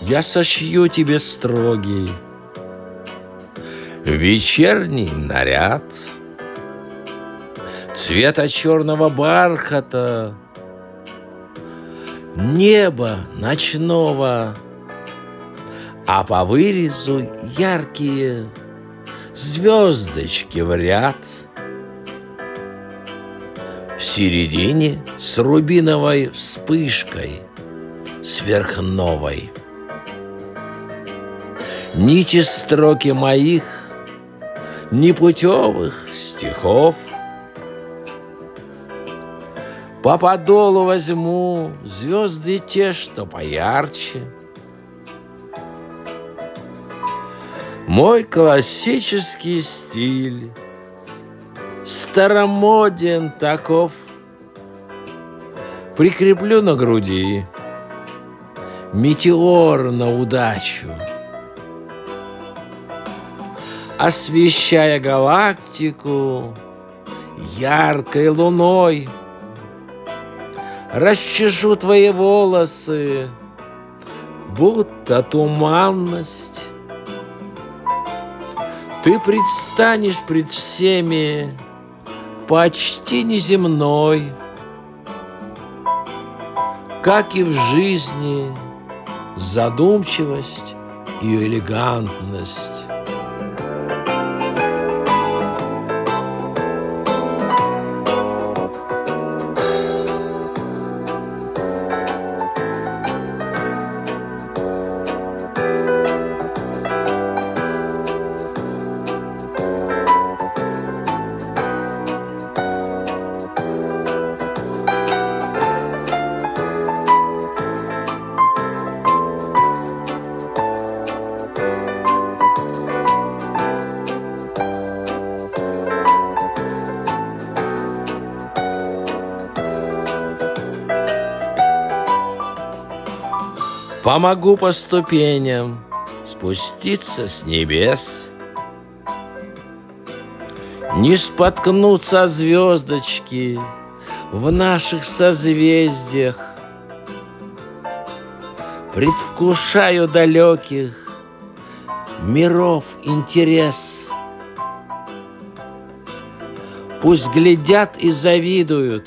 Я сошью тебе строгий вечерний наряд цвета черного бархата, неба ночного, а по вырезу яркие звездочки в ряд. В середине с рубиновой вспышкой сверхновой нити строки моих непутевых стихов. По подолу возьму звезды те, что поярче. Мой классический стиль старомоден таков. Прикреплю на груди метеор на удачу, освещая галактику яркой луной. Расчешу твои волосы, будто туманность. Ты предстанешь пред всеми почти неземной, как и в жизни задумчивость и элегантность. Помогу по ступеням спуститься с небес, не споткнутся звездочки в наших созвездиях. Предвкушаю далеких миров интерес. Пусть глядят и завидуют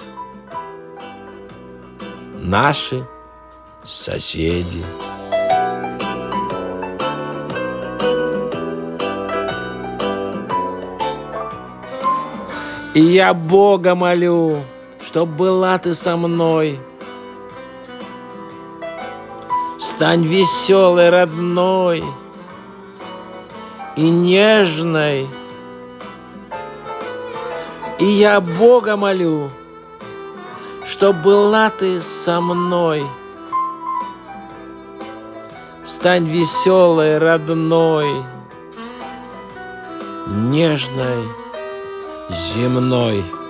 наши соседи. И я Бога молю, чтоб была ты со мной. Стань веселой, родной и нежной. И я Бога молю, чтоб была ты со мной. Стань веселой, родной, нежной, земной.